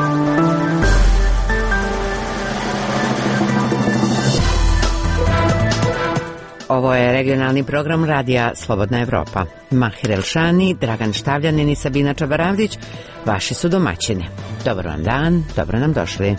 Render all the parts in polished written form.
Ovo je regionalni program radija Slobodna Evropa. Mahir Elšani, Dragan Štavljanin i Sabina Čabaravdić, vaši su domaćini. Dobar vam dan, dobro nam došli.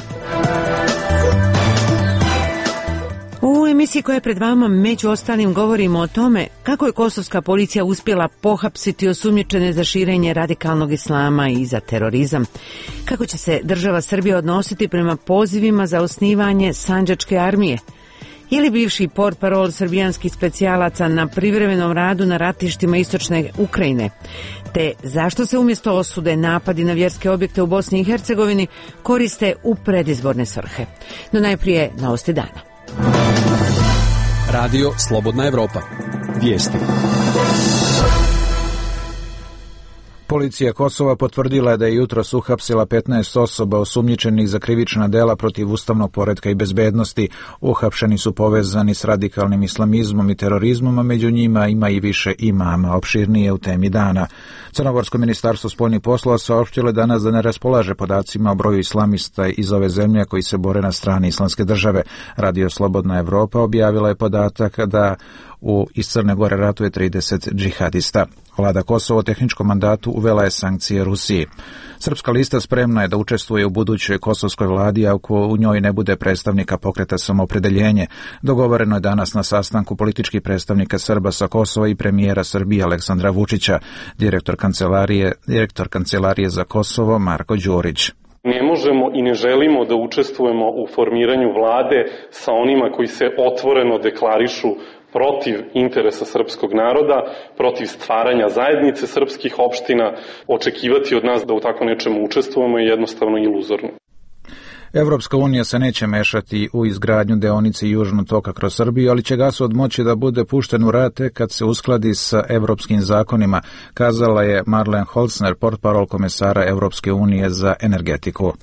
U emisiji koja je pred vama među ostalim govorimo o tome kako je kosovska policija uspjela pohapsiti osumnjičene za širenje radikalnog islama i za terorizam, kako će se država Srbija odnositi prema pozivima za osnivanje Sandžačke armije, je li bivši portparol srbijanskih specijalaca na privremenom radu na ratištima istočne Ukrajine, te zašto se umjesto osude napadi na vjerske objekte u Bosni i Hercegovini koriste u predizborne svrhe. No najprije novosti dana. Radio Slobodna Evropa. Vijesti. Policija Kosova potvrdila je da je jutros uhapsila 15 osoba osumnjičenih za krivična dela protiv ustavnog poretka i bezbednosti. Uhapšeni su povezani s radikalnim islamizmom i terorizmom, a među njima ima i više imama. Opširnije u temi dana. Crnogorsko ministarstvo spoljnih poslova saopštilo je danas da ne raspolaže podacima o broju islamista iz ove zemlje koji se bore na strani Islamske države. Radio Slobodna Evropa objavila je podatak da iz Crne Gore ratuje 30 džihadista. Vlada Kosova u tehničkom mandatu uvela je sankcije Rusiji. Srpska lista spremna je da učestvuje u budućoj kosovskoj vladi ako u njoj ne bude predstavnika pokreta Samoopredeljenje. Dogovoreno je danas na sastanku političkih predstavnika Srba sa Kosova i premijera Srbije Aleksandra Vučića. Direktor kancelarije za Kosovo Marko Đurić. Ne možemo i ne želimo da učestvujemo u formiranju vlade sa onima koji se otvoreno deklarišu protiv interesa srpskog naroda, protiv stvaranja zajednice srpskih opština. Očekivati od nas da u tako nečemu učestvujemo je jednostavno iluzorno. Evropska unija se neće mešati u izgradnju deonice Južnog toka kroz Srbiju, ali će gasovod moći da bude pušten u rad kad se uskladi sa evropskim zakonima, kazala je Marlen Holzner, portparol komesara Evropske unije za energetiku.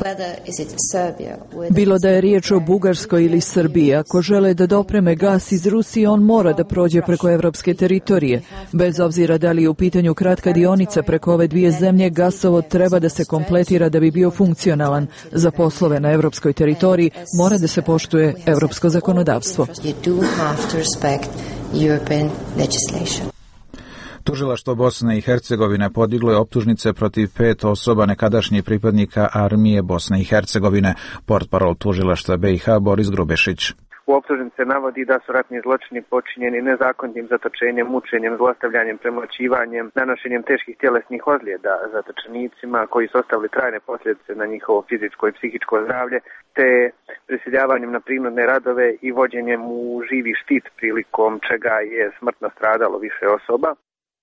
Bilo da je riječ o Bugarskoj ili Srbiji, ako žele da dopreme gas iz Rusije, on mora da prođe preko evropske teritorije. Bez obzira da li je u pitanju kratka dionica preko ove dvije zemlje, gasovod treba da se kompletira da bi bio funkcionalan. Za poslove na evropskoj teritoriji mora da se poštuje evropsko zakonodavstvo. Tužilaštvo Bosne i Hercegovine podiglo je optužnice protiv 5 osoba nekadašnjih pripadnika armije Bosne i Hercegovine. Portparol tužilaštva BiH Boris Grubešić. U optužnici navodi da su ratni zločini počinjeni nezakonitim zatočenjem, mučenjem, zlostavljanjem, premlaćivanjem, nanošenjem teških tjelesnih ozljeda zatočenicima koji su ostavili trajne posljedice na njihovo fizičko i psihičko zdravlje, te prisiljavanjem na prinudne radove i vođenjem u živi štit prilikom čega je smrtno stradalo više osoba.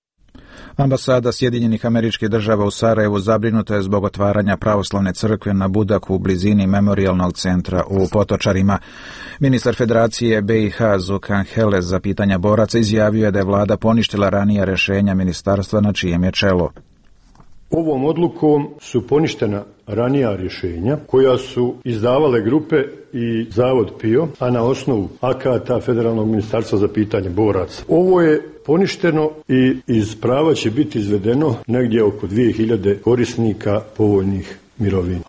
Ambasada Sjedinjenih Američkih Država u Sarajevu zabrinuta je zbog otvaranja pravoslavne crkve na Budaku u blizini memorijalnog centra u Potočarima. Ministar Federacije BiH Zukan Heles za pitanja boraca izjavio je da je vlada poništila ranija rješenja ministarstva na čijem je čelu. Ovom odlukom su poništena ranija rješenja koja su izdavale grupe i Zavod PIO, a na osnovu akata Federalnog ministarstva za pitanje boraca. Ovo je poništeno i iz prava će biti izvedeno negdje oko 2000 korisnika povoljnih mirovina.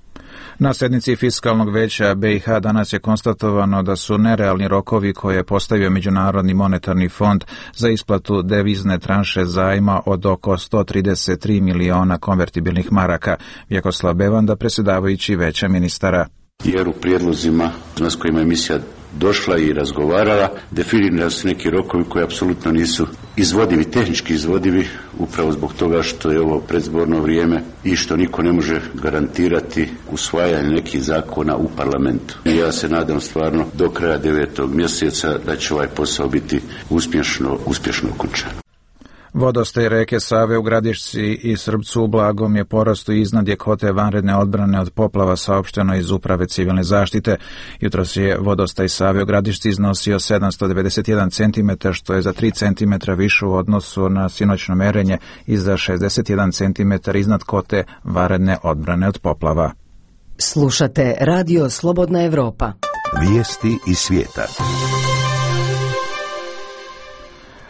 Na sjednici Fiskalnog veća BiH danas je konstatovano da su nerealni rokovi koje je postavio Međunarodni monetarni fond za isplatu devizne tranše zajma od oko 133 miliona konvertibilnih maraka. Vjekoslav Bevanda, predsjedavajući veća ministara. Jer u prijedlozima s kojima je misija došla i razgovarala, definirani su neki rokovi koji apsolutno nisu izvodivi, tehnički izvodivi, upravo zbog toga što je ovo predzborno vrijeme i što niko ne može garantirati usvajanje nekih zakona u parlamentu. I ja se nadam stvarno do kraja 9. mjeseca da će ovaj posao biti uspješno okončan. Vodostaj reke Save u Gradišci i Srbcu u blagom je porastu iznad je kote vanredne odbrane od poplava, saopšteno iz Uprave civilne zaštite. Jutros je vodostaj Save u Gradišci iznosio 791 cm, što je za 3 cm više u odnosu na sinoćno merenje i za 61 cm iznad kote vanredne odbrane od poplava. Slušate Radio Slobodna Evropa. Vijesti iz svijeta.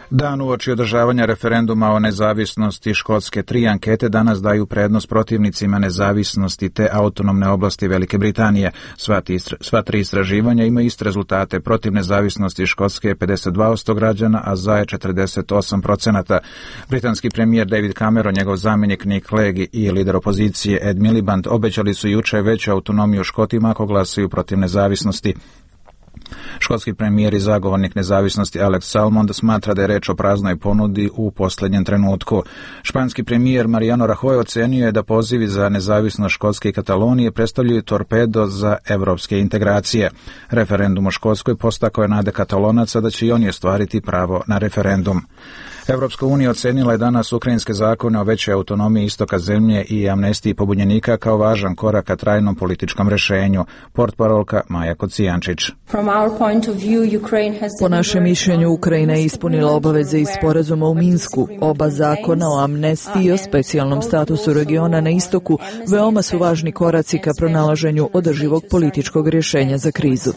Dan uoči održavanja referenduma o nezavisnosti Škotske, 3 ankete danas daju prednost protivnicima nezavisnosti te autonomne oblasti Velike Britanije. Sva 3 istraživanja imaju iste rezultate. Protiv nezavisnosti Škotske je 52% građana, a za je 48%. Britanski premijer David Cameron, njegov zamjenik Nick Clegg i lider opozicije Ed Miliband obećali su jučer veću autonomiju Škotima ako glasuju protiv nezavisnosti. Škotski premijer i zagovornik nezavisnosti Alex Salmond smatra da je reč o praznoj ponudi u posljednjem trenutku. Španski premijer Mariano Rajoy ocenio je da pozivi za nezavisnost Škotske i Katalonije predstavljaju torpedo za evropske integracije. Referendum u Škotskoj postakao je nade Katalonaca da će i oni ostvariti pravo na referendum. Evropska unija ocenila je danas ukrajinske zakone o većoj autonomiji istoka zemlje i amnestiji pobunjenika kao važan korak ka trajnom političkom rješenju. Portparolka Maja Kocijančić. Po našem mišljenju, Ukrajina je ispunila obaveze iz sporazuma u Minsku. Oba zakona o amnestiji i o specijalnom statusu regiona na istoku veoma su važni koraci ka pronalaženju održivog političkog rješenja za krizu.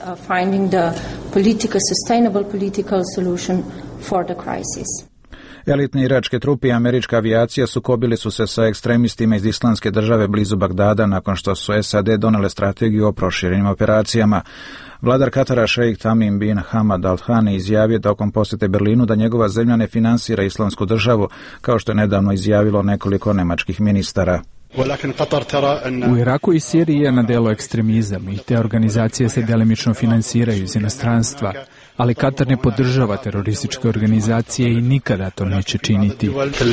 Elitne iračke trupe i američka avijacija sukobili su se sa ekstremistima iz Islamske države blizu Bagdada nakon što su SAD donele strategiju o proširenim operacijama. Vladar Katara šejk Tamim bin Hamad Al Thani izjavio tokom posjete Berlinu da njegova zemlja ne finansira Islamsku državu, kao što je nedavno izjavilo nekoliko nemačkih ministara. U Iraku i Siriji je na delu ekstremizam i te organizacije se delimično finansiraju iz inostranstva, ali Katar ne podržava terorističke organizacije i nikada to neće činiti.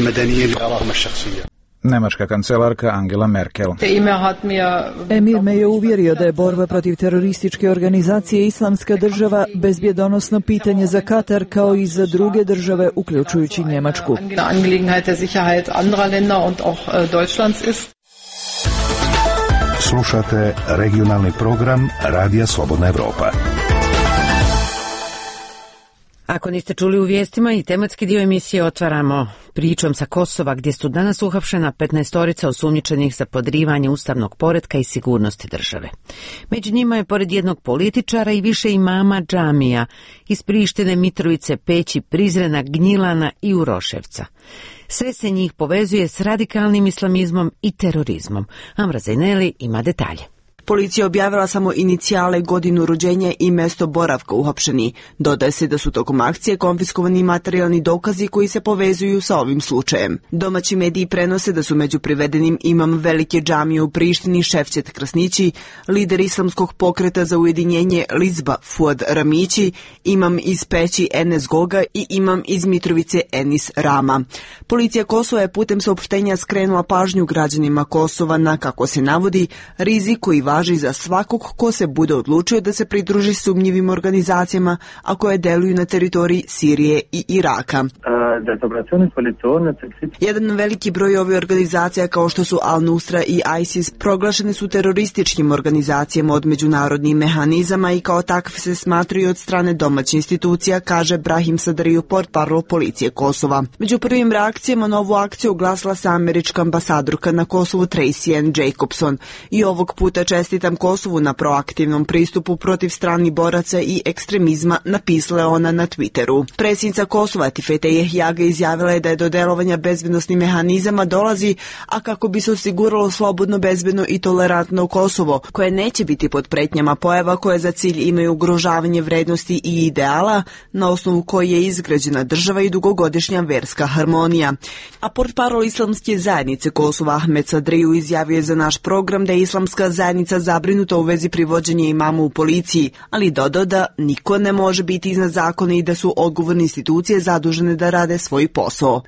Nemačka kancelarka Angela Merkel. Emir me je uvjerio da je borba protiv terorističke organizacije Islamska država bezbjedonosno pitanje za Katar kao i za druge države, uključujući Njemačku. Slušate regionalni program Radija Slobodna Evropa. Ako niste čuli u vijestima, i tematski dio emisije otvaramo pričom sa Kosova, gdje su danas uhapšena 15 osumnjičenih za podrivanje ustavnog poretka i sigurnosti države. Među njima je pored jednog političara i više imama džamija iz Prištine, Mitrovice, Peći, Prizrena, Gnjilana i Uroševca. Sve se njih povezuje s radikalnim islamizmom i terorizmom. Amra Zajneli ima detalje. Policija objavila samo inicijale, godinu rođenja i mjesto boravka uhapšeni. Dodaje se da su tokom akcije konfiskovani materijalni dokazi koji se povezuju sa ovim slučajem. Domaći mediji prenose da su među privedenim imam velike džamije u Prištini Šefčet Krasnići, lider islamskog pokreta za ujedinjenje Lizba Fuad Ramići, imam iz Peći Enes Goga i imam iz Mitrovice Enis Rama. Policija Kosova je putem saopštenja skrenula pažnju građanima Kosova na, kako se navodi, rizik koji važi za svakog ko se bude odlučio da se pridruži sumnjivim organizacijama, a koje deluju na teritoriji Sirije i Iraka. Jedan veliki broj ovih organizacija kao što su Al-Nusra i ISIS proglašene su terorističkim organizacijama od međunarodnih mehanizama i kao takve se smatraju od strane domaćih institucija, kaže Brahim Sadariju, portparol policije Kosova. Među prvim reakcijama na ovu akciju oglasila se američka ambasadorka na Kosovu Tracy Ann Jacobson i ovog puta čestitam Kosovu na proaktivnom pristupu protiv stranih boraca i ekstremizma, napisala je ona na Twitteru. Predsjednica Kosova Tifete Jehjaga izjavila je da je do delovanja bezbednosnih mehanizama dolazi, a kako bi se osiguralo slobodno, bezbedno i tolerantno Kosovo, koje neće biti pod pretnjama pojava koje za cilj imaju ugrožavanje vrednosti i ideala na osnovu koje je izgrađena država i dugogodišnja verska harmonija. A portparol Islamske zajednice Kosova Ahmed Sadriju izjavio je za naš program da je Islamska zajednica zabrinuta u vezi privođenja imama u policiji, ali dodao da niko ne može biti iznad zakona i da su odgovorne institucije zadužene da rade svoj posao.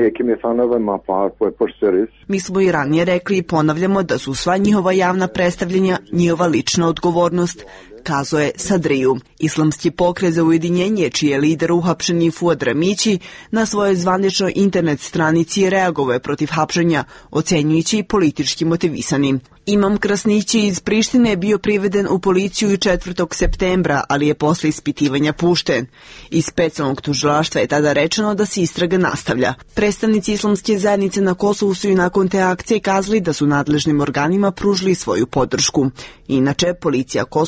Mi smo i ranije rekli i ponavljamo da su sva njihova javna predstavljanja njihova lična odgovornost, kazao je Sadriju. Islamski pokret za ujedinjenje, čiji je lider uhapšeni Fuad Ramići, na svojoj zvaničnoj internet stranici reagovao je protiv hapšenja, ocenjujući politički motivisanim. Imam Krasnići iz Prištine je bio priveden u policiju 4. septembra, ali je posle ispitivanja pušten. Iz specijalnog tužilaštva je tada rečeno da se istraga nastavlja. Predstavnici Islamske zajednice na Kosovu su i nakon te akcije kazali da su nadležnim organima pružili svoju podršku. Inače, policija Kosova je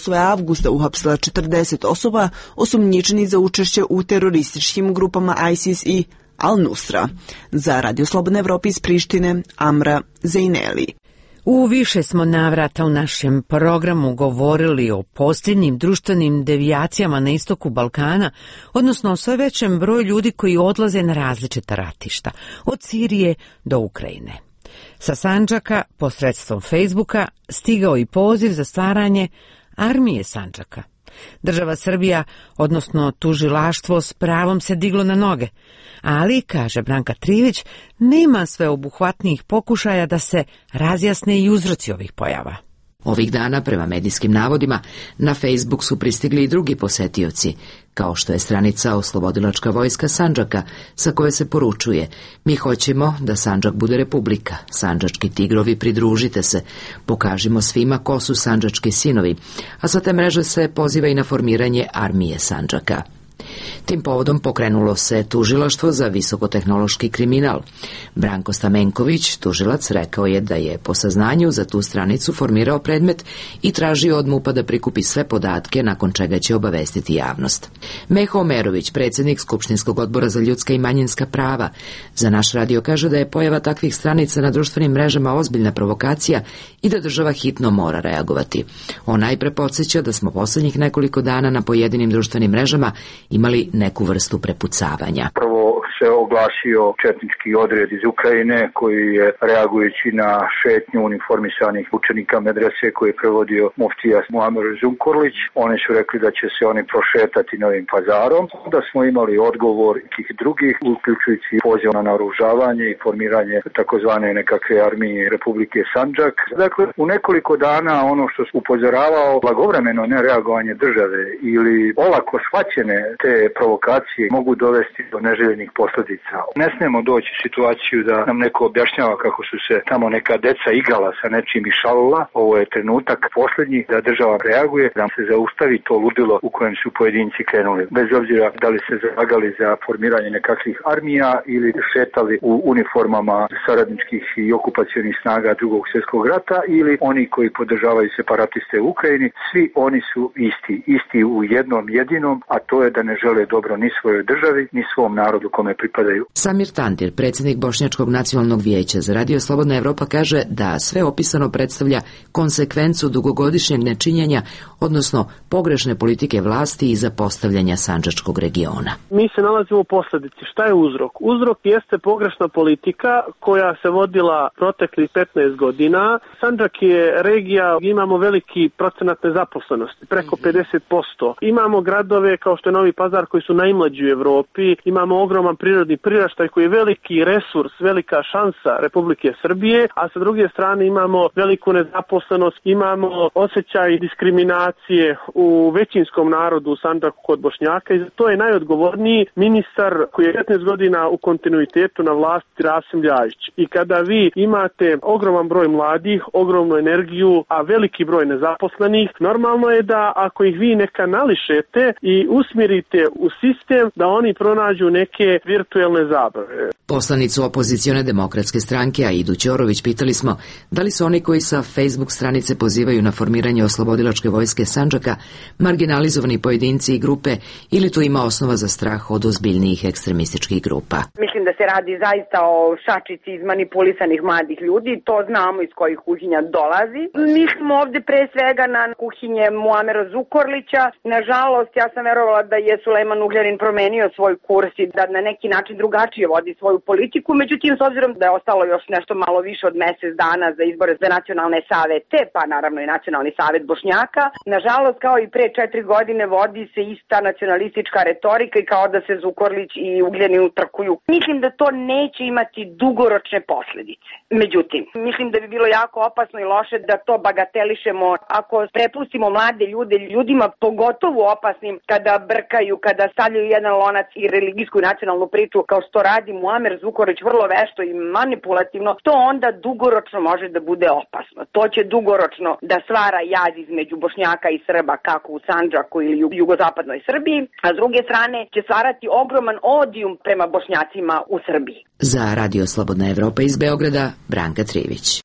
avgusta uhapsila 40 osoba osumnjičenih za učešće u terorističkim grupama ISIS i Al-Nusra. Za Radio Slobodna Evropa iz Prištine, Amra Zejneli. U više smo navrata u našem programu govorili o posljednjim društvenim devijacijama na istoku Balkana, odnosno o sve većem broju ljudi koji odlaze na različita ratišta, od Sirije do Ukrajine. Sa Sandžaka, posredstvom Facebooka, stigao i poziv za stvaranje armije Sandžaka. Država Srbija, odnosno tužilaštvo, s pravom se diglo na noge, ali, kaže Branka Trivić, nema sveobuhvatnijih pokušaja da se razjasne i uzroci ovih pojava. Ovih dana, prema medijskim navodima, na Facebook su pristigli i drugi posetioci, kao što je stranica Oslobodilačka vojska Sandžaka, sa koje se poručuje: mi hoćemo da Sandžak bude republika, sandžački tigrovi, pridružite se, pokažimo svima ko su sandžački sinovi, a sa te mreže se poziva i na formiranje armije Sandžaka. Tim povodom pokrenulo se tužilaštvo za visokotehnološki kriminal. Branko Stamenković, tužilac, rekao je da je po saznanju za tu stranicu formirao predmet i tražio od MUP-a da prikupi sve podatke, nakon čega će obavestiti javnost. Meho Omerović, predsjednik Skupštinskog odbora za ljudska i manjinska prava, za naš radio kaže da je pojava takvih stranica na društvenim mrežama ozbiljna provokacija i da država hitno mora reagovati. On najpre podsjeća da smo posljednjih nekoliko dana na pojedinim društvenim mrežama imali neku vrstu prepucavanja. Prvo se oglasio četnički odred iz Ukrajine koji je, reagujući na šetnju uniformisanih učenika medrese koji je prevodio muftija Muamer Zukorlić, oni su rekli da će se oni prošetati Novim Pazarom. Onda smo imali odgovor tih drugih, uključujući poziv na naoružavanje i formiranje takozvane nekakve armije Republike Sandžak. Dakle, u nekoliko dana ono što se upozoravao blagovremeno nereagovanje države ili olako shvaćene te provokacije mogu dovesti do neželjenih posljedica. Ne smijemo doći u situaciju da nam neko objašnjava kako su se tamo neka deca igrala sa nečim i šalila. Ovo je trenutak posljednji da država reaguje, da se zaustavi to ludilo u kojem su pojedinci krenuli. Bez obzira da li se zalagali za formiranje nekakvih armija ili šetali u uniformama saradničkih i okupacionih snaga Drugog svjetskog rata ili oni koji podržavaju separatiste u Ukrajini, svi oni su isti u jednom jedinom, a to je da ne žele dobro ni svojoj državi, ni svom narodu kome pripadaju. Samir Tandir, predsjednik Bošnjačkog nacionalnog vijeća za Radio Slobodna Evropa, kaže da sve opisano predstavlja konsekvencu dugogodišnjeg nečinjenja, odnosno pogrešne politike vlasti i zapostavljanja sandžačkog regiona. Mi se nalazimo u posljedici. Šta je uzrok? Uzrok jeste pogrešna politika koja se vodila proteklih 15 godina. Sandžak je regija, imamo veliki procenat nezaposlenosti, preko 50%. Imamo gradove kao što je Novi Pazar koji su najmlađi u Evropi, imamo ogroman prirodni priraštaj koji je veliki resurs, velika šansa Republike Srbije, a sa druge strane imamo veliku nezaposlenost, imamo osjećaj diskriminacije u većinskom narodu u Sandžaku kod Bošnjaka i za to je najodgovorniji ministar koji je 15 godina u kontinuitetu na vlasti, Rasim Ljajić. I kada vi imate ogroman broj mladih, ogromnu energiju, a veliki broj nezaposlenih, normalno je da ako ih vi ne kanališete i usmjerite u sistem, da oni pronađu neke virtuelne zabave. Poslanicu opozicione demokratske stranke Aidu Ćorović pitali smo da li su oni koji sa Facebook stranice pozivaju na formiranje Oslobodilačke vojske Sandžaka marginalizovani pojedinci i grupe ili tu ima osnova za strah od ozbiljnijih ekstremističkih grupa. Mislim da se radi zaista o šačici izmanipulisanih mladih ljudi, to znamo iz kojih kuhinja dolazi. Mislim ovdje pre svega na kuhinje Muamera Zukorlića. Nažalost, ja sam verovala da je Sulejman Ugljanin promenio svoj kurs i da na neki način drugačije vodi svoju politiku, međutim, s obzirom da je ostalo još nešto malo više od mjesec dana za izbore za nacionalne savete, pa naravno i nacionalni savet Bošnjaka, nažalost, kao i pre 4 godine vodi se ista nacionalistička retorika i kao da se Zukorlić i Ugljanin utrkuju. Mislim da to neće imati dugoročne posljedice. Međutim, mislim da bi bilo jako opasno i loše da to bagatelišemo ako prepustimo mlade ljude, ljudima pogotovo opasnim kada brkaju, kada stavljaju jedan lonac i religijsku i nacionalnu priču kao što radi Muamer Zukorlić vrlo vešto i manipulativno, to onda dugoročno može da bude opasno. To će dugoročno da stvara jaz između Bošnjaka i Srba kako u Sandžaku ili u jugozapadnoj Srbiji, a s druge strane će stvarati ogroman odijum prema Bošnjacima u Srbiji. Za Radio Slobodna Evropa iz Beograda, Branka Trivić.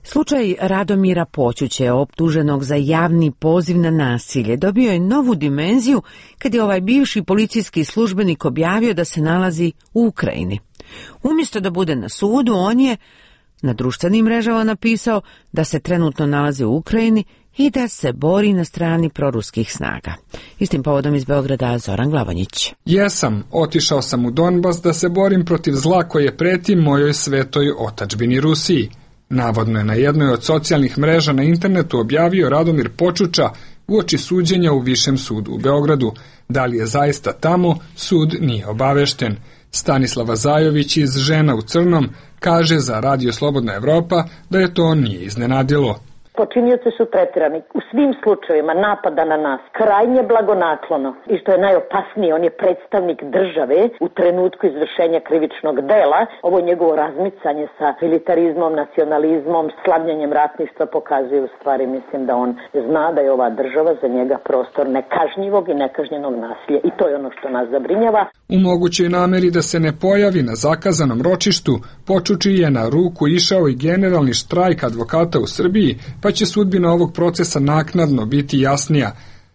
Slučaj Radomira Počuće, optuženog za javni poziv na nasilje, dobio je novu dimenziju kad je ovaj bivši policijski službenik objavio da se nalazi u Ukrajini. Umjesto da bude na sudu, on je na društvenim mrežama napisao da se trenutno nalazi u Ukrajini i da se bori na strani proruskih snaga. Istim povodom iz Beograda Zoran Glavonjić. Jesam, otišao sam u Donbas da se borim protiv zla koje preti mojoj svetoj otadžbini Rusiji. Navodno je na jednoj od socijalnih mreža na internetu objavio Radomir Počuča uoči suđenja u Višem sudu u Beogradu. Da li je zaista tamo, sud nije obavešten. Stanislava Zajović iz Žena u crnom kaže za Radio Slobodna Evropa da je to nije iznenadilo. Počinioci su tretirani u svim slučajevima napada na nas krajnje blagonaklono i što je najopasnije, on je predstavnik države u trenutku izvršenja krivičnog dela. Ovo njegovo razmicanje sa militarizmom, nacionalizmom, slavljenjem ratništva pokazuje u stvari, mislim da on zna da je ova država za njega prostor nekažnjivog i nekažnjenog nasilja i to je ono što nas zabrinjava. U mogućoj nameri da se ne pojavi na zakazanom ročištu, Počuči je na ruku išao i generalni štrajk advokata u Srbiji, pa će sudbina ovog procesa naknadno biti jasnija.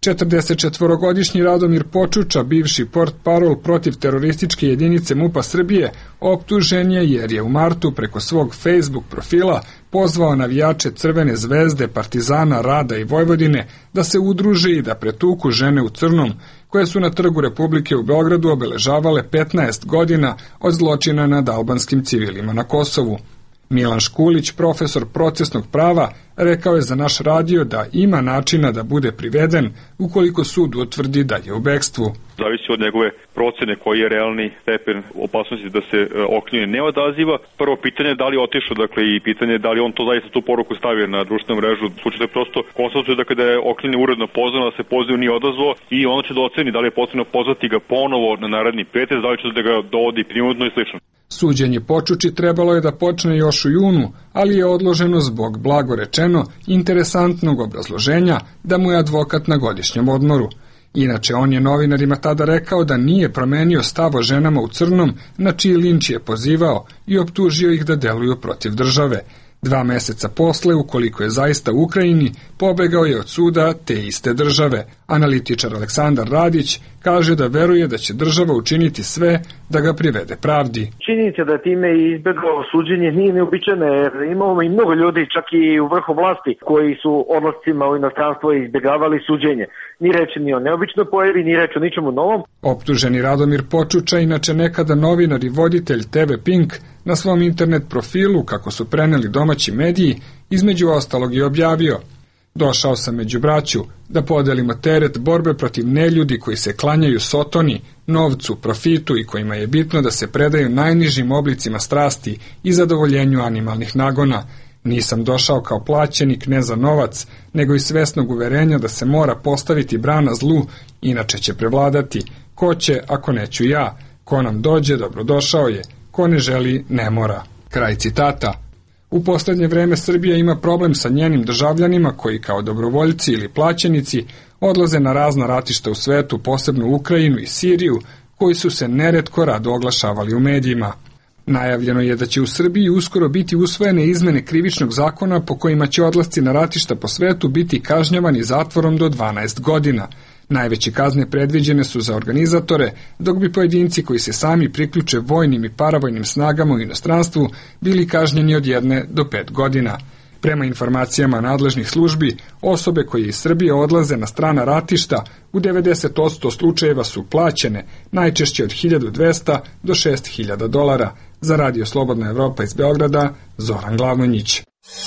44-godišnji Radomir Počuča, bivši portparol protiv terorističke jedinice MUP-a Srbije, optužen je jer je u martu preko svog Facebook profila pozvao navijače Crvene zvezde, Partizana, Rada i Vojvodine da se udruže i da pretuku žene u crnom, koje su na Trgu Republike u Beogradu obeležavale 15 godina od zločina nad albanskim civilima na Kosovu. Milan Škulić, profesor procesnog prava, rekao je za naš radio da ima načina da bude priveden ukoliko sud utvrdi da je u bekstvu. Zavisi od njegove procene koji je realni stepen opasnosti da se okrivljeni ne odaziva. Prvo pitanje je da li je otišao, dakle i pitanje je da li on to zaista tu poruku stavio na društvenu mrežu. Slučaj je prosto konstatuje da kada je okrivljeni uredno pozvano da se poziv nije odazvao i ono će da oceni da li je potrebno pozvati ga ponovo na naredni petak, da li će da ga dovodi prinudno i slično. Suđenje Počuči trebalo je da počne još u junu, ali je odloženo zbog, blago rečeno, interesantnog obrazloženja da mu je advokat na godišnjem odmoru. Inače, on je novinarima tada rekao da nije promenio stav o ženama u crnom, na čiji linč je pozivao i optužio ih da deluju protiv države. 2 meseca posle, ukoliko je zaista u Ukrajini, pobegao je od suda te iste države. Analitičar Aleksandar Radić kaže da veruje da će država učiniti sve da ga privede pravdi. Činjenica da time je izbegao suđenje nije neobičajno, jer imamo i mnogo ljudi, čak i u vrhu vlasti, koji su odlascima u inostranstvo izbjegavali suđenje. Ni reč ni o neobičnoj pojavi, ni reč o ničemu novom. Optuženi Radomir Počuča, inače nekada novinar i voditelj TV Pink, na svom internet profilu, kako su preneli domaći mediji, između ostalog je objavio: došao sam među braću da podelimo teret borbe protiv neljudi koji se klanjaju sotoni, novcu, profitu i kojima je bitno da se predaju najnižim oblicima strasti i zadovoljenju animalnih nagona. Nisam došao kao plaćenik ne za novac, nego iz svesnog uverenja da se mora postaviti brana zlu, inače će prevladati. Ko će, ako neću ja? Ko nam dođe, dobrodošao je. Ko ne želi, ne mora. Kraj citata. U posljednje vreme Srbija ima problem sa njenim državljanima koji kao dobrovoljci ili plaćenici odlaze na razna ratišta u svetu, posebno u Ukrajinu i Siriju, koji su se neretko rado oglašavali u medijima. Najavljeno je da će u Srbiji uskoro biti usvojene izmene krivičnog zakona po kojima će odlasci na ratišta po svetu biti kažnjavani zatvorom do 12 godina. Najveće kazne predviđene su za organizatore, dok bi pojedinci koji se sami priključe vojnim i paravojnim snagama u inostranstvu bili kažnjeni od 1 do 5 godina. Prema informacijama nadležnih službi, osobe koje iz Srbije odlaze na strana ratišta u 90% slučajeva su plaćene, najčešće od $1.200 do $6.000. Za Radio Slobodna Evropa iz Beograda, Zoran Glavonjić.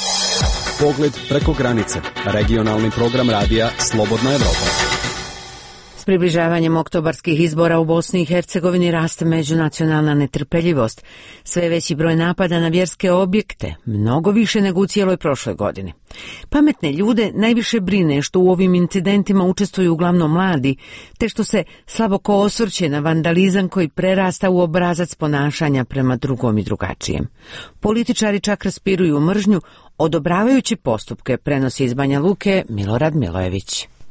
Pogled preko granice. Regionalni program radija Slobodna Evropa. S približavanjem oktobarskih izbora u Bosni i Hercegovini raste međunacionalna netrpeljivost. Sve veći broj napada na vjerske objekte, mnogo više nego u cijeloj prošloj godini. Pametne ljude najviše brine što u ovim incidentima učestvuju uglavnom mladi, te što se slaboko osvrće na vandalizam koji prerasta u obrazac ponašanja prema drugom i drugačijem. Političari čak raspiruju mržnju, odobravajući postupke, prenosi iz Banja Luke Milorad Milojević.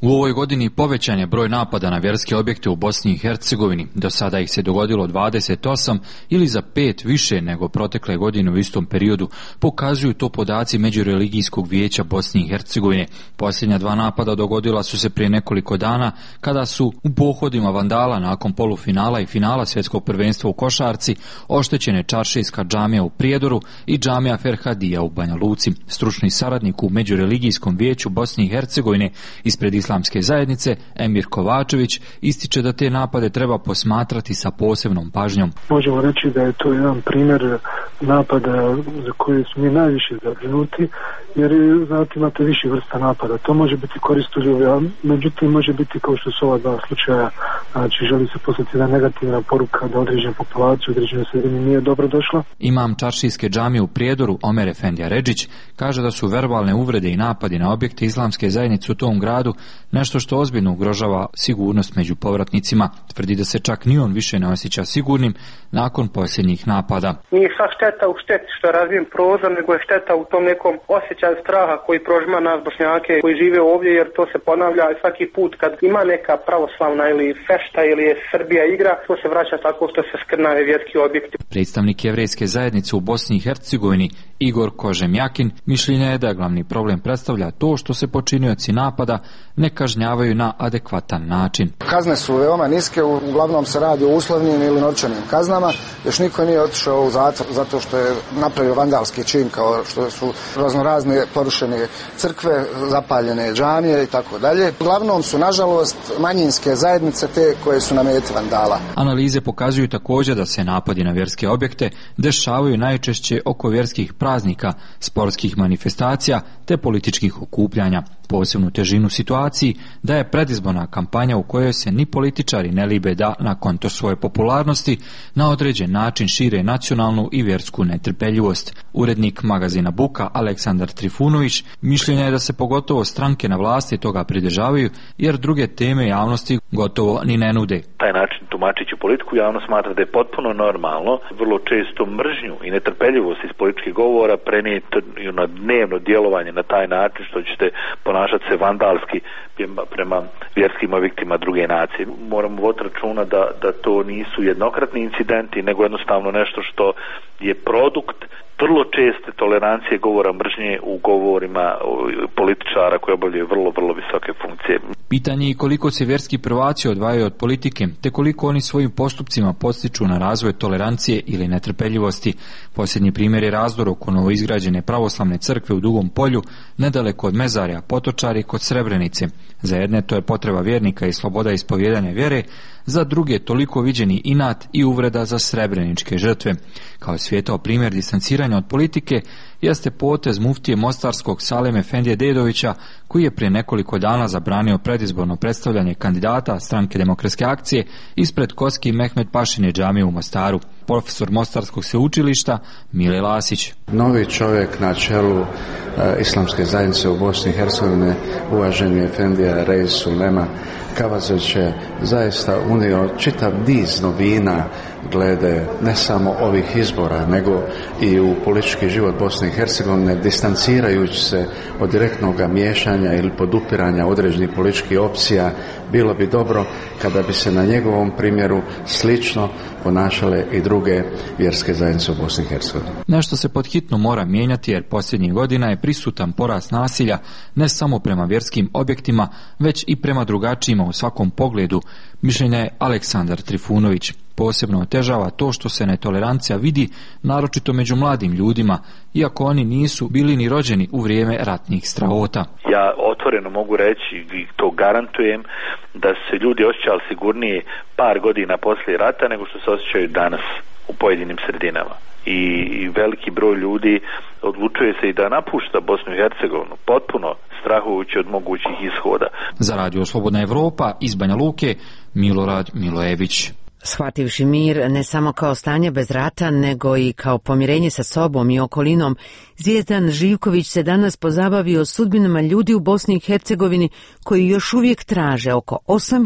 U ovoj godini povećan je broj napada na vjerske objekte u Bosni i Hercegovini. Do sada ih se dogodilo 28 ili za 5 više nego protekle godine u istom periodu, pokazuju to podaci Međureligijskog vijeća Bosne i Hercegovine. Posljednja 2 napada dogodila su se prije nekoliko dana kada su u pohodima vandala nakon polufinala i finala svjetskog prvenstva u košarci oštećene Čaršijska džamija u Prijedoru i džamija Ferhadija u Banja Luci. Stručni saradnik u Međureligijskom vijeću Bosne i Hercegovine ispred Islamske zajednice Emir Kovačević ističe da te napade treba posmatrati sa posebnom pažnjom. Možemo reći da je to jedan primjer napada za koje smo mi najviše zabrinuti, jer znate, imate više vrsta napada. To može biti koristoljubive, a međutim može biti kao što su ova 2 slučaja, znači želi se poslati jedna negativna poruka da određena populacija, određena sredina nije dobro došla. Imam Čaršijske džamije u Prijedoru Omer Efendija Redžić kaže da su verbalne uvrede i napadi na objekte Islamske zajednice u tom gradu nešto što ozbiljno ugrožava sigurnost među povratnicima. Tvrdi da se čak ni on više ne osjeća sigurnim nakon posljednjih napada. Nije sva šteta u šteti što je razbijen prozor, nego je šteta u tom nekom osjećaju straha koji prožima nas Bošnjake koji žive ovdje, jer to se ponavlja svaki put kad ima neka pravoslavna ili fešta ili je Srbija igra, to se vraća tako što se skrnave vjerski objekti. Predstavnik jevrejske zajednice u Bosni i Hercegovini Igor Kožemjakin mišljenja je da glavni problem predstavlja to što se počinioci napada ne kažnjavaju na adekvatan način. Kazne su veoma niske, uglavnom se radi o uslovnim ili novčanim kaznama. Još niko nije otišao u zatvor zato što je napravio vandalski čin, kao što su raznorazne porušene crkve, zapaljene džamije i tako dalje. Uglavnom su, nažalost, manjinske zajednice te koje su na meti vandala. Analize pokazuju također da se napadi na vjerske objekte dešavaju najčešće oko vjerskih praznika, sportskih manifestacija te političkih okupljanja. Posebnu težinu situaciji daje predizborna kampanja u kojoj se ni političari ne libe da, na konto svoje popularnosti, na određen način šire nacionalnu i vjersku netrpeljivost. Urednik magazina Buka Aleksandar Trifunović mišljenja je da se pogotovo stranke na vlasti toga pridržavaju, jer druge teme javnosti gotovo ni ne nude. Taj način tumačići politiku javnost smatra da je potpuno normalno, vrlo često mržnju i netrpeljivost iz političkih govora prenijeti na dnevno djelovanje na taj način što ćete ponašati se vandalski prema vjerskim objektima druge nacije. Moramo voditi računa da to nisu jednokratni incidenti, nego jednostavno nešto što je produkt vrlo česte tolerancije govora mržnje u govorima političara koji obavljaju vrlo visoke funkcije. Pitanje je koliko se vjerski prvaci odvajaju od politike, te koliko oni svojim postupcima podstiču na razvoj tolerancije ili netrpeljivosti. Posljednji primjer je razdor oko novoizgrađene pravoslavne crkve u Dugom Polju, nedaleko od Mezarja, Potočari kod Srebrenice. Za jedne to je potreba vjernika i sloboda ispovjedanja vjere, za druge toliko viđeni inat i uvreda za srebreničke žrtve. Kao svijetao primjer distanciranja od politike jeste potez muftije mostarskog Salem Efendije Dedovića, koji je prije nekoliko dana zabranio predizborno predstavljanje kandidata Stranke demokratske akcije ispred Koski Mehmed Pašine džamije u Mostaru. Profesor Mostarskog sveučilišta Mile Lasić. Novi čovjek na čelu Islamske zajednice u Bosni i Hercegovini, uvaženi Efendija Reis Sulema Kavazović je zaista unio čitav niz novina glede ne samo ovih izbora, nego i u politički život Bosne i Hercegovine, distancirajući se od direktnog miješanja ili podupiranja određenih političkih opcija. Bilo bi dobro kada bi se na njegovom primjeru slično ponašale i druge vjerske zajednice u Bosni i Hercegovini. Nešto se podhitno mora mijenjati, jer posljednjih godina je prisutan porast nasilja ne samo prema vjerskim objektima, već i prema drugačijima u svakom pogledu, mišljenja je Aleksandar Trifunović. Posebno otežava to što se netolerancija vidi naročito među mladim ljudima, iako oni nisu bili ni rođeni u vrijeme ratnih strahota. Ja otvoreno mogu reći i to garantujem da se ljudi osjećali sigurnije par godina poslije rata nego što se osjećaju danas u pojedinim sredinama. I veliki broj ljudi odlučuje se i da napušta Bosnu i Hercegovinu, potpuno strahujući od mogućih ishoda. Za Radio Slobodna Evropa iz Banja Luke, Milorad Milojević. Shvativši mir ne samo kao stanje bez rata, nego i kao pomirenje sa sobom i okolinom, Zvijezdan Živković se danas pozabavio sudbinama ljudi u Bosni i Hercegovini koji još uvijek traže oko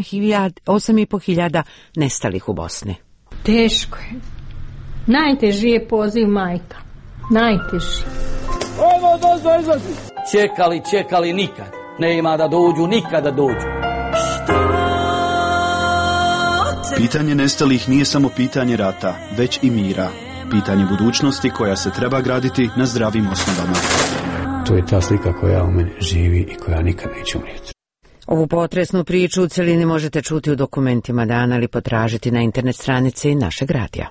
8.500 nestalih u Bosni. Teško je. Najteži je poziv majka. Najteži. Čekali nikad. nema da dođu, nikada dođu. Pitanje nestalih nije samo pitanje rata, već i mira. Pitanje budućnosti koja se treba graditi na zdravim osnovama. To je ta slika koja u meni živi i koja nikad neće umrijeti. Ovu potresnu priču u celini možete čuti u dokumentima dana ili potražiti na internet stranici našeg radija.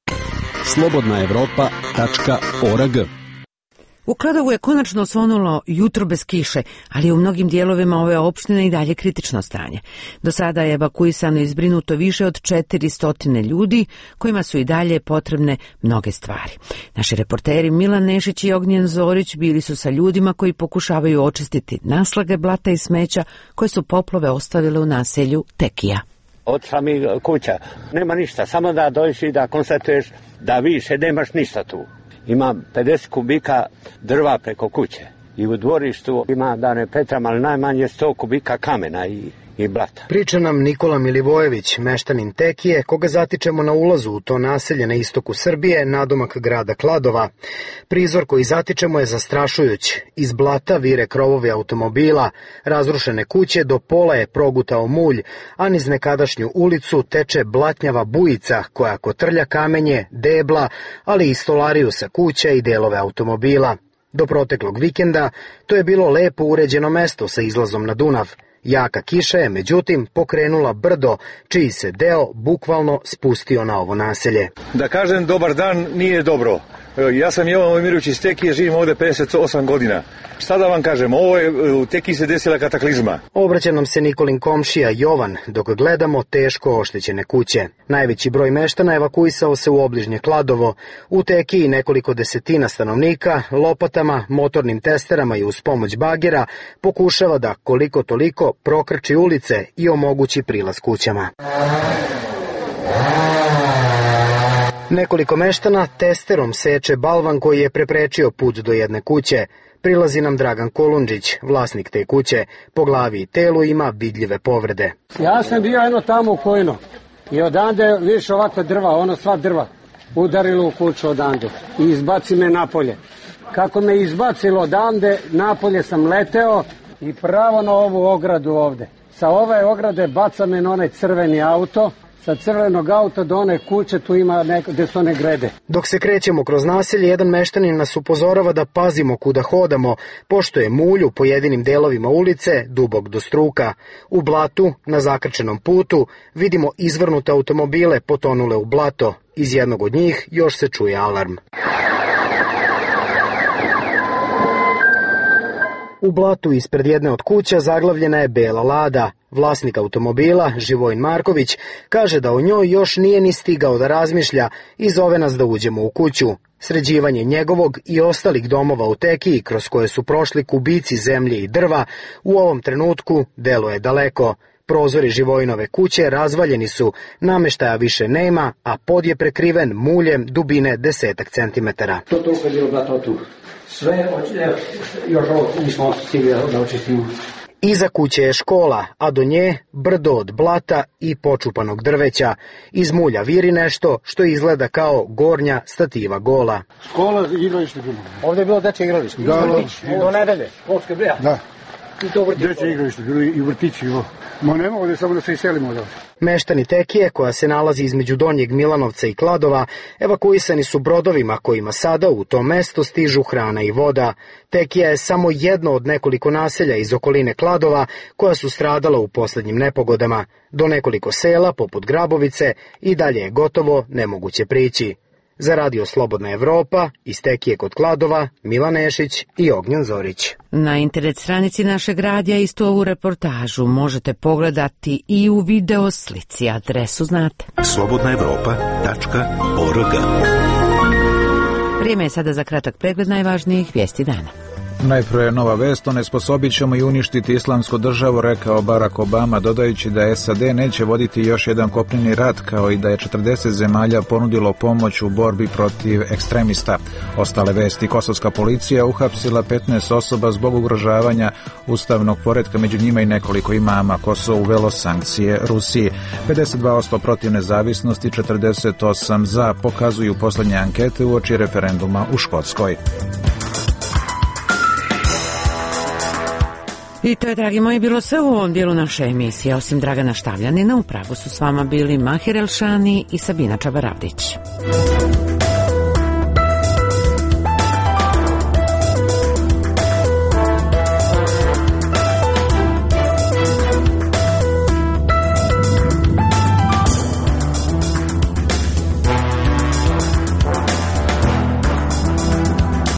slobodnaevropa.org. U Kladovu je konačno osvanulo jutro bez kiše, ali u mnogim dijelovima ove opštine i dalje kritično stanje. Do sada je evakuisano i zbrinuto više od 400 ljudi, kojima su i dalje potrebne mnoge stvari. Naši reporteri Milan Nešić i Ognjen Zorić bili su sa ljudima koji pokušavaju očistiti naslage blata i smeća koje su poplove ostavile u naselju Tekija. Od samih kuća nema ništa, samo da dođeš i da konstatuješ da više nemaš ništa tu. Ima 50 kubika drva preko kuće i u dvorištu ima, da ne petram, ali najmanje 100 kubika kamena i blata. Priča nam Nikola Milivojević, meštanin Tekije, koga zatičemo na ulazu u to naselje na istoku Srbije, nadomak grada Kladova. Prizor koji zatičemo je zastrašujuć. Iz blata vire krovovi automobila, razrušene kuće, do pola je progutao mulj, a niz nekadašnju ulicu teče blatnjava bujica koja kotrlja kamenje, debla, ali i stolariju sa kuća i delove automobila. Do proteklog vikenda to je bilo lepo uređeno mesto sa izlazom na Dunav. Jaka kiša je, međutim, pokrenula brdo, čiji se deo bukvalno spustio na ovo naselje. Da kažem dobar dan nije dobro. Ja sam Jovan Vojmirović iz Tekije, živim ovde 58 godina. Šta da vam kažem, u Tekiji se desila kataklizma. Obraća nam se Nikolin komšija Jovan, dok gledamo teško oštećene kuće. Najveći broj meštana evakuisao se u obližnje Kladovo. U Tekiji nekoliko desetina stanovnika lopatama, motornim testerama i uz pomoć bagera pokušava da koliko toliko prokrči ulice i omogući prilaz kućama. Nekoliko meštana testerom seče balvan koji je preprečio put do jedne kuće. Prilazi nam Dragan Kolundžić, vlasnik te kuće. Po glavi i telu ima vidljive povrede. Ja sam bio jedno tamo u Kojinu i odande više ovakve drva, sva drva udarilo u kuću odande i izbaci me napolje. Kako me izbacilo odande, napolje sam leteo i pravo na ovu ogradu ovde. Sa ove ograde baca me na onaj crveni auto. Sa crvenog auta do one kuće tu ima gde su one grede. Dok se krećemo kroz naselje, jedan meštanin nas upozorava da pazimo kuda hodamo, pošto je mulj u pojedinim delovima ulice dubok do struka. U blatu, na zakrčenom putu, vidimo izvrnute automobile potonule u blato. Iz jednog od njih još se čuje alarm. U blatu ispred jedne od kuća zaglavljena je bela Lada. Vlasnik automobila, Živojin Marković, kaže da o njoj još nije ni stigao da razmišlja i zove nas da uđemo u kuću. Sređivanje njegovog i ostalih domova u Tekiji, kroz koje su prošli kubici zemlje i drva, u ovom trenutku deluje daleko. Prozori Živojinove kuće razvaljeni su, nameštaja više nema, a pod je prekriven muljem dubine 10 centimetara. To je bilo blato tu. Sve, još ovo nismo stigli da očistimo. Iza kuće je škola, a do nje brdo od blata i počupanog drveća. Iz mulja viri nešto što izgleda kao gornja stativa gola. Škola i igralište bilo. Ovdje je bilo dečje igralište. Do nedelje. Školske breja. Da. Dečje igralište bilo i vrtići. Ma nema ovdje, samo da se iselimo ovdje. Meštani Tekije, koja se nalazi između Donjeg Milanovca i Kladova, evakuisani su brodovima kojima sada u to mesto stižu hrana i voda. Tekija je samo jedno od nekoliko naselja iz okoline Kladova koja su stradala u posljednjim nepogodama. Do nekoliko sela, poput Grabovice, i dalje je gotovo nemoguće prići. Za Radio Slobodna Evropa, iz Tekije kod Kladova, Milan Nešić i Ognjen Zorić. Na internet stranici našeg radija istu ovu reportažu možete pogledati i u video slici. Adresu znate. slobodnaevropa.org. Vrijeme je sada za kratak pregled najvažnijih vijesti dana. Najprije nova vest, onesposobit ćemo i uništiti islamsku državu, rekao Barack Obama, dodajući da SAD neće voditi još jedan kopneni rat, kao i da je 40 zemalja ponudilo pomoć u borbi protiv ekstremista. Ostale vesti, kosovska policija uhapsila 15 osoba zbog ugrožavanja ustavnog poretka, među njima i nekoliko imama. Kosovo uvelo sankcije Rusiji. 52% protiv nezavisnosti, 48% za, pokazuju posljednje ankete uoči referenduma u Škotskoj. I to je, dragi moji, bilo sve u ovom dijelu naše emisije. Osim Dragana Štavljanina, u pravu su s vama bili Mahir Elšani i Sabina Čabaravdić.